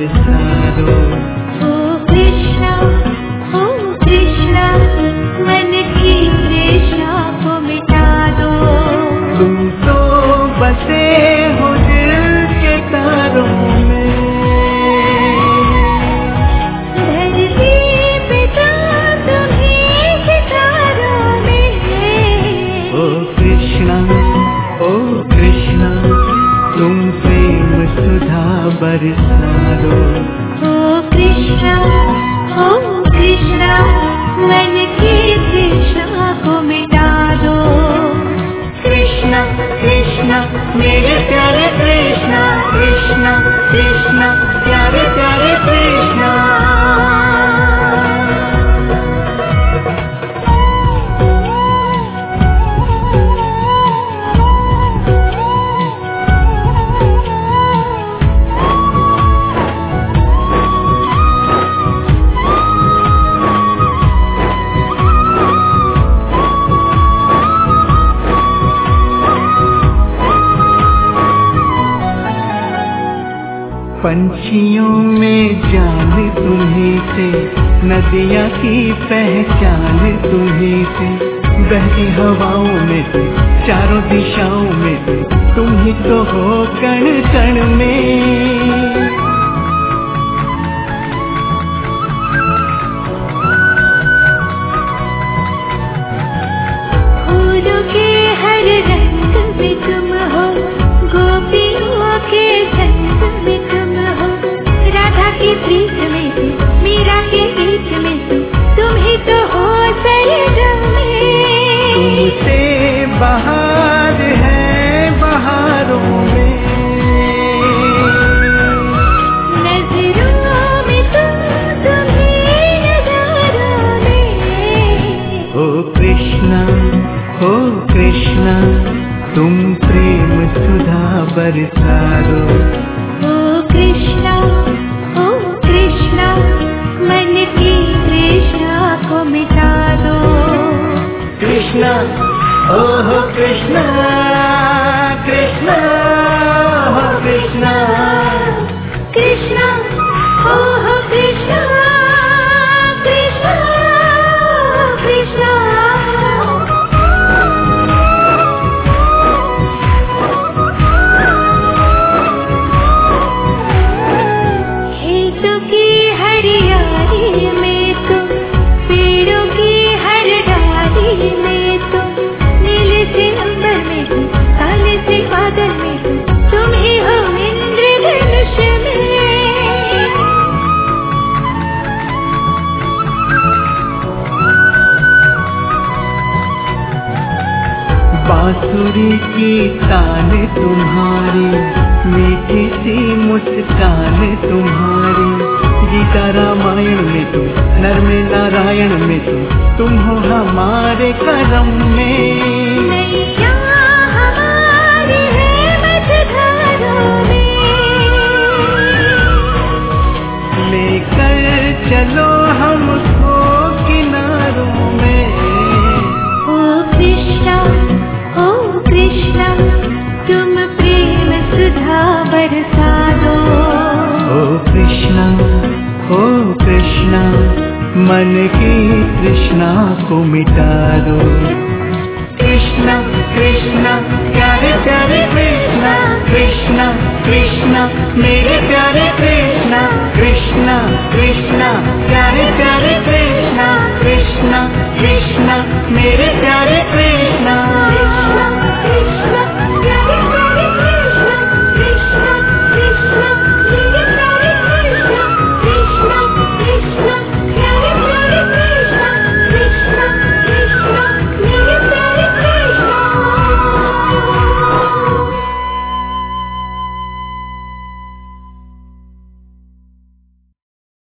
बरसा दो। ओ कृष्णा मन की तृष्णा को मिटा दो। तुम तो बसे हो दिल के तारों में, धरती पे तो तुम्हीं सितारों में है। ओ कृष्णा तुम प्रेम सुधा बरसा दो। ओ कृष्णा मन की तृष्णा को मिटा दो। कृष्णा मेरे प्यारे कृष्णा, कृष्णा प्यारे प्यारे कृष्णा। पंछियों में जान तुम्हीं से, नदियाँ की पहचान तुम्हीं से, बहती हवाओं में तुम, चारों दिशाओं में तुम ही तो हो कण कण में। फूलों के हर रंग में तुम हो, गोपियों के संग में तुम हो, राधा के प्रीत में तुम, मीरा के गीत में तुम ही तो हो सरगम में। तुमसे बहार है बहारों में, नजरों में तुम्हीं नजारों में। ओ कृष्णा तुम प्रेम सुधा बरसा दो। ओ कृष्णा मन की तृष्णा को मिटा दो। कृष्णा ओह कृष्णा, कृष्णा ओह कृष्णा, कृष्णा ओह कृष्णा, कृष्णा कृष्णा। खेतों की हरियाली में तुम, पेड़ों की हर डाली में तुम, नीले से अंबर में तुम, काले से बादल में तुम ही हो इंद्रधनुष में। बांसुरी की तान तुम्हारी, मीठी सी मुस्कान तुम्हारी, गीता रामायण में तुम, नर में नारायण में तुम हो हमारे करम में। नैया हमारी है मझधारों में, लेकर चलो हमको किनारों में। ओ कृष्णा तुम प्रेम सुधा बरसा दो। ओ कृष्णा मन की तृष्णा को मिटा दो। कृष्णा प्यारे प्यारे कृष्णा, कृष्णा मेरे प्यारे कृष्णा, कृष्णा प्यारे प्यारे